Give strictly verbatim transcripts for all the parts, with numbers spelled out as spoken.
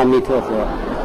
弥陀佛。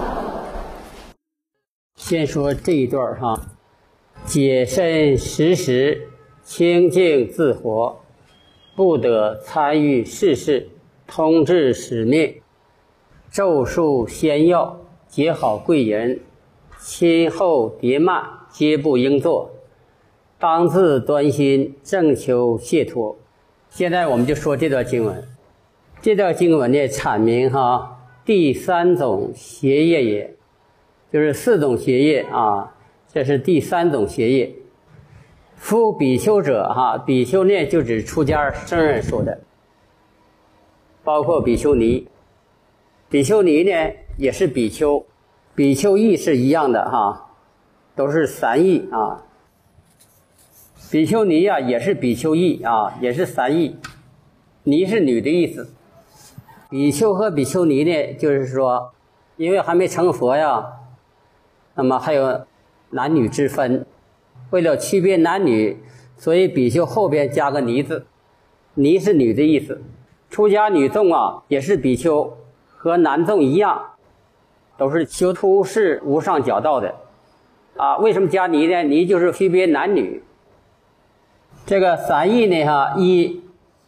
先说这一段哈，解身时时，清净自活，不得参与世事，通治使命，咒术仙药，结好贵人，亲厚迭慢，皆不应作。当自端心，正求解脱。现在我们就说这段经文。这段经文的阐明哈，第三种邪业也，就是四种邪业啊，这是第三种邪业。夫比丘者哈，比丘呢就指出家僧人说的，包括比丘尼。比丘尼呢也是比丘，比丘义是一样的哈，都是三义啊。比丘尼呀、啊、也是比丘义啊，也是三义，尼是女的意思。比丘和比丘尼呢，就是说，因为还没成佛呀，那么还有男女之分，为了区别男女，所以比丘后边加个尼字，尼是女的意思。出家女众啊，也是比丘，和男众一样，都是修出世无上皎道的啊。为什么加尼呢？尼就是区别男女。这个三义呢哈，一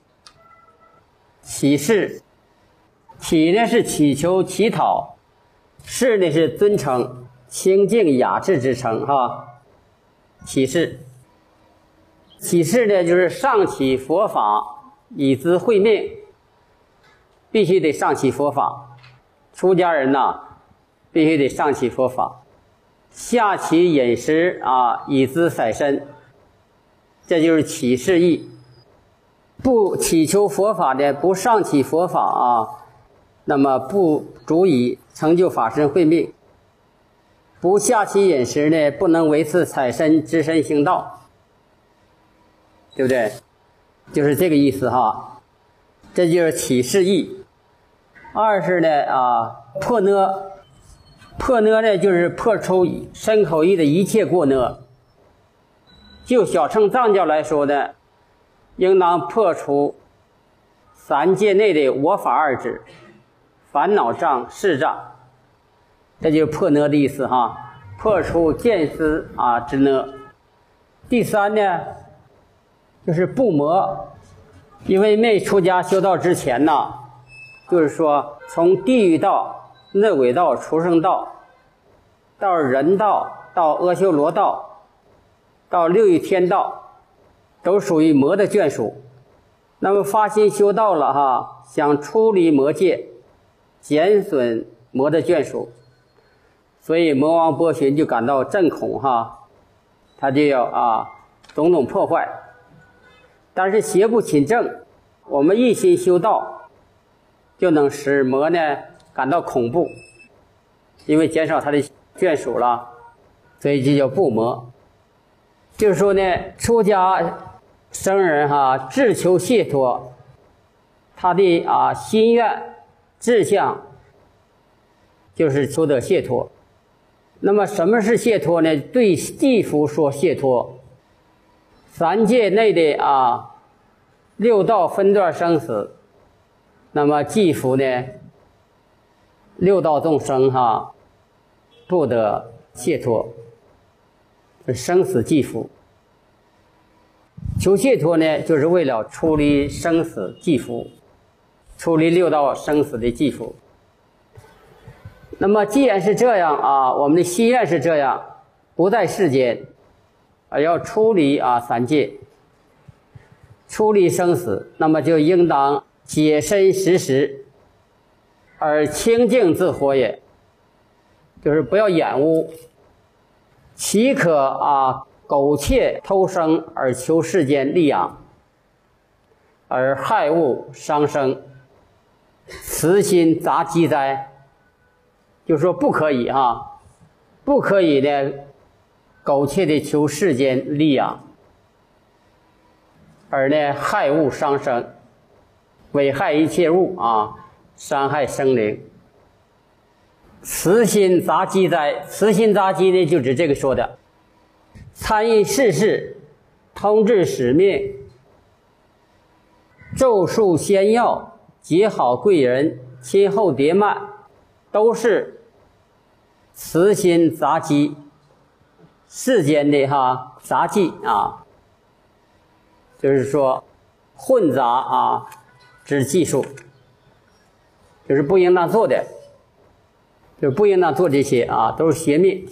起誓，起呢是祈求乞讨，誓呢是尊称，清净雅致之称哈。起誓，起誓呢就是上起佛法，以资慧命，必须得上起佛法。出家人呐，必须得上起佛法。下起饮食啊，以资宰身。这就是起誓义。不祈求佛法的，不上起佛法啊，那么不足以成就法身慧命。不下起饮食呢，不能维持采身知身行道，对不对？就是这个意思哈。这就是起誓义。二是呢啊，破呢，破呢呢就是破除身口意的一切过呢。就小乘藏教来说呢，应当破除三界内的我法二执，烦恼障、事障，这就是破呢的意思哈。破除见思啊之呢。第三呢，就是不魔，因为没出家修道之前呢，就是说从地狱道、恶鬼道、畜生道，到人道，到阿修罗道，到六欲天道，都属于魔的眷属。那么发心修道了哈，想出离魔界，减损魔的眷属，所以魔王波旬就感到震恐哈，他就要啊种种破坏。但是邪不侵正，我们一心修道，就能使魔呢感到恐怖，因为减少他的眷属了，所以就叫不魔。就是说呢，出家僧人哈，志求解脱，他的啊心愿志向就是求得解脱。那么什么是解脱呢？对地府说解脱，三界内的啊六道分段生死，那么地府呢，六道众生哈不得解脱。生死寂伏，求解脱呢，就是为了出离生死寂伏，出离六道生死的寂伏。那么既然是这样啊，我们的心愿是这样，不在世间，而要出离啊三界，出离生死，那么就应当解身时时，而清净自活也，就是不要染污。岂可啊苟且偷生而求世间利养，而害物伤生，慈心杂积哉？就说不可以哈，不可以呢苟且的求世间利养，而呢害物伤生，危害一切物啊，伤害生灵。慈心杂积哉，慈心杂积呢，就指这个说的，参与世事，通治使命，咒术仙药，结好贵人，亲厚迭慢， 都是慈心杂技，世间的哈杂技啊，就是说混杂啊之技术，就是不应当做的，就是不应当做这些啊，都是邪命。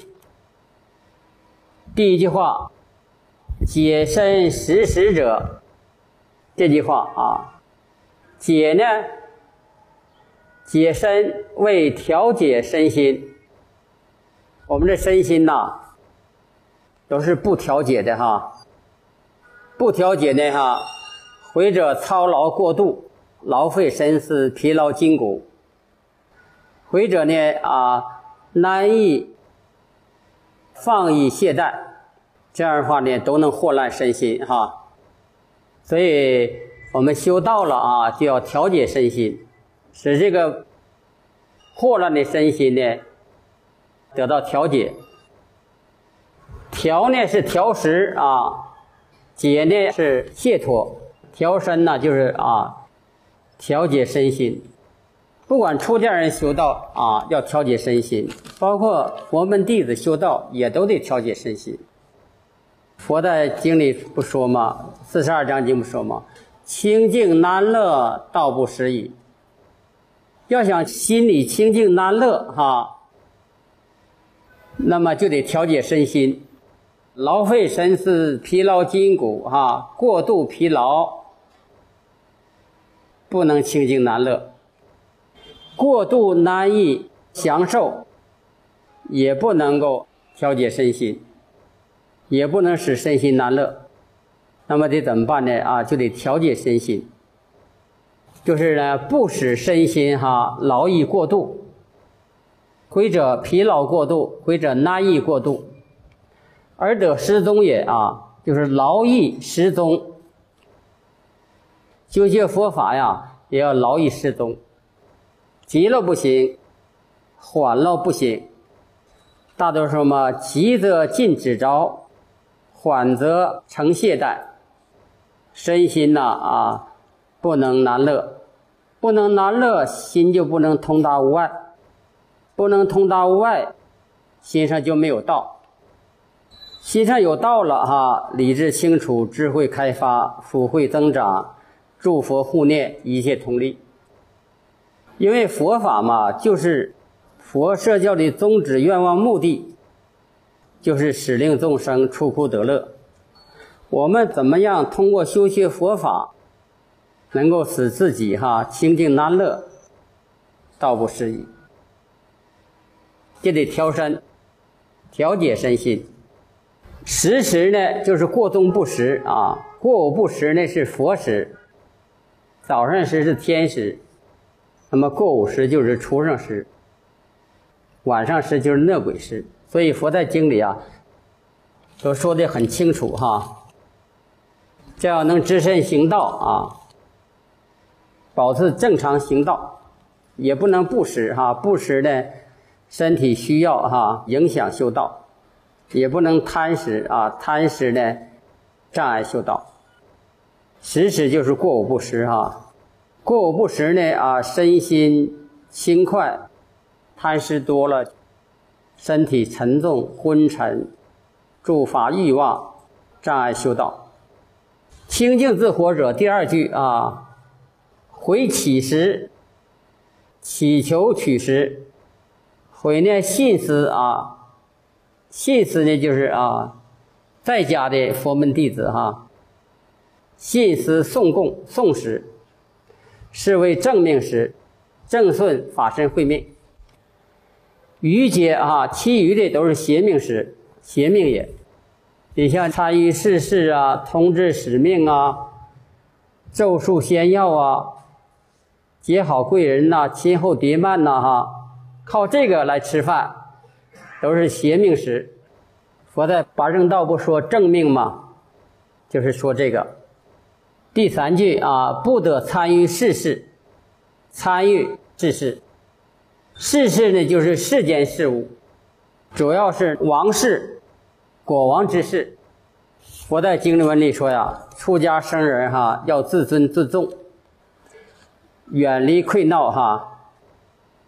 第一句话，解身实实者，这句话啊，解呢，解身为调节身心。我们的身心呐、啊，都是不调节的哈，不调节的哈，或者操劳过度，劳费神思，疲劳筋骨；或者呢啊，难以放逸懈怠，这样的话呢，都能祸乱身心哈。所以我们修道了啊，就要调节身心，使这个祸乱的身心呢得到调节。调呢是调食啊，解呢是解脱，调身呢就是啊调节身心。不管出家人修道啊，要调节身心，包括佛门弟子修道也都得调节身心。佛在经里不说吗？四十二章经不说吗？清净难乐，道不实矣。要想心里清净难乐哈，那么就得调节身心，劳费神思，疲劳筋骨哈，过度疲劳不能清净难乐，过度难以享受也不能够调节身心，也不能使身心难乐。那么得怎么办呢？啊，就得调节身心，就是呢不使身心哈劳逸过度，或者疲劳过度，或者难逸过度，而得失踪也啊，就是劳逸失踪。修学佛法呀，也要劳逸失踪，急了不行，缓了不行。大多数嘛，急则进指招，缓则成懈怠。身心呐 啊, 啊，不能难乐，不能难乐，心就不能通达无碍，不能通达无碍，心上就没有道。心上有道了哈，理智清楚，智慧开发，福慧增长，诸佛护念，一切同力。因为佛法嘛，就是佛摄教的宗旨愿望目的，就是使令众生出苦得乐。我们怎么样通过修学佛法能够使自己哈清净难乐，道不实矣。就得调身，调节身心。食时呢就是过中不食啊，过午不食呢是佛食，早上时是天食，那么过午时就是畜生食，晚上时就是恶鬼食。所以佛在经里啊都说得很清楚哈。这样能知身行道啊，保持正常行道，也不能不食哈，不食呢身体需要哈，影响修道，也不能贪食啊，贪食呢障碍修道。食时就是过午不食哈，过午不食呢啊，身心轻快，贪食多了，身体沉重昏沉，诸法欲望，障碍修道。清净自活者第二句啊，回乞食，祈求取食。回呢信思啊，信思呢就是啊在家的佛门弟子哈，信思诵供诵食，是为正命时，正顺法身慧命。余节啊，其余的都是邪命时，邪命也。你像参与世事啊，通知使命啊，咒术仙药啊，结好贵人呐、啊，亲厚迭慢呐、啊、哈，靠这个来吃饭，都是邪命时。佛在八正道不说正命吗？就是说这个。第三句啊，不得参与世事，参与世事，世事呢就是世间事物，主要是王事。国王之事。佛在经文里说呀，出家生人哈要自尊自重，远离溃闹哈，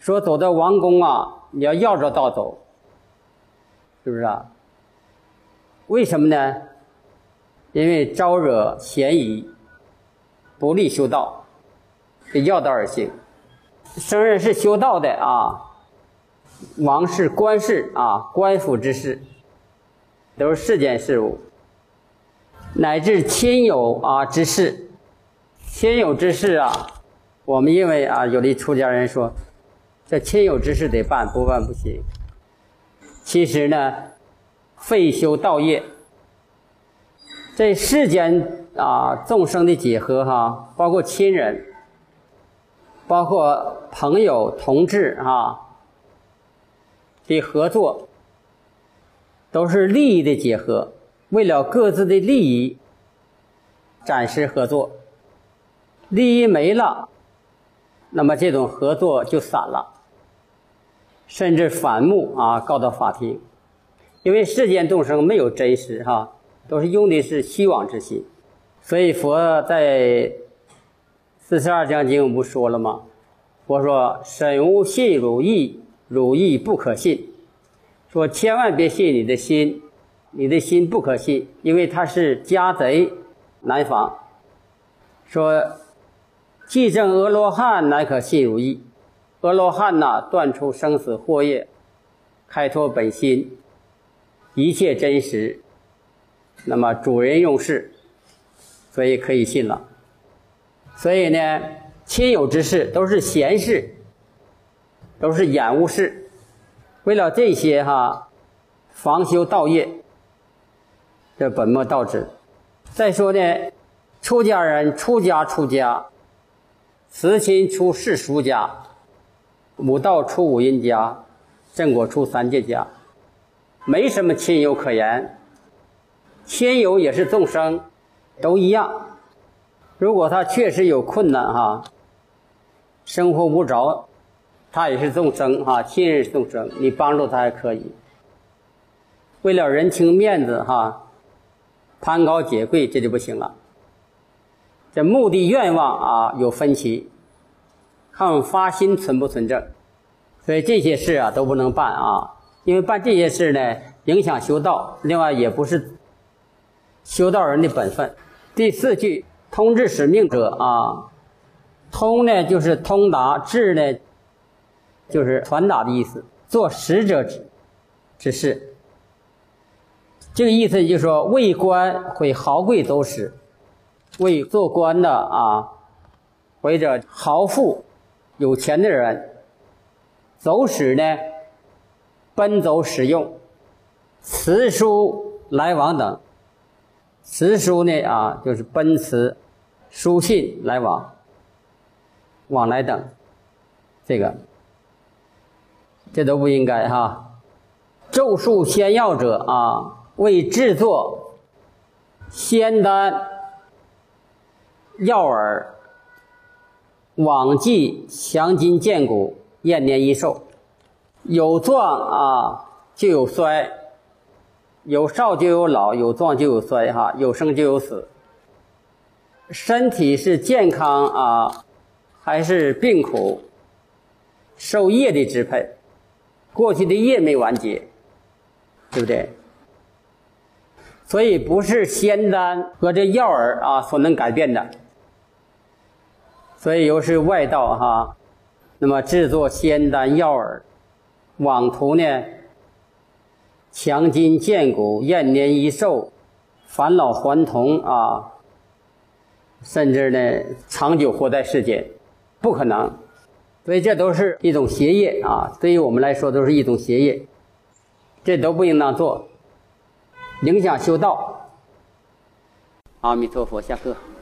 说走到王宫啊，你要绕着道走，是不是啊？为什么呢？因为招惹嫌疑，不利修道，是绕道而行。僧人是修道的啊，王是官事啊，官府之事，都是世间事务，乃至亲友啊之事。亲友之事啊，我们因为啊，有的出家人说，这亲友之事得办，不办不行。其实呢，废修道业。这世间啊，众生的结合哈，包括亲人，包括朋友、同志啊的合作，都是利益的结合，为了各自的利益暂时合作。利益没了，那么这种合作就散了，甚至反目啊，告到法庭。因为世间众生没有真实哈，都是用的是虚妄之心，所以佛在四十二章经不说了吗？佛说审无信汝意，汝意不可信，说千万别信你的心，你的心不可信，因为它是家贼难防。说既证阿罗汉，乃可信汝意。阿罗汉呐，断除生死祸业，开拓本心，一切真实，那么主人用事，所以可以信了。所以呢，亲友之事都是闲事，都是掩物事。为了这些哈，防修道业，这本末倒置。再说呢，出家人出家出家，慈亲出世俗家，五道出五阴家，正果出三界家，没什么亲友可言。亲友也是众生，都一样。如果他确实有困难哈，生活不着，他也是众生哈，亲人是众生，你帮助他还可以。为了人情面子哈，攀高结贵，这就不行了。这目的愿望啊有分歧，看我们发心存不存正，所以这些事啊都不能办啊，因为办这些事呢影响修道，另外也不是修道人的本分。第四句，通志使命者啊，通呢就是通达，志呢就是传达的意思，做使者之之事。这个意思就是说，为官会豪贵走使，为做官的啊，或者豪富有钱的人走使呢，奔走使用辞书来往等。辞书呢啊，就是奔驰书信来往往来等，这个这都不应该哈。咒术仙药者啊，为制作仙丹药饵，往绩强筋健骨，延年益寿。有壮啊就有衰，有少就有老，有壮就有衰哈，有生就有死。身体是健康啊还是病苦，受业的支配，过去的业没完结，对不对？所以不是仙丹和这药饵啊所能改变的，所以又是外道哈。那么制作仙丹药饵，妄图呢强筋健骨，延年益寿，返老还童啊，甚至呢长久活在世间，不可能。所以这都是一种邪业啊，对于我们来说都是一种邪业，这都不应当做，影响修道。阿弥陀佛，下课。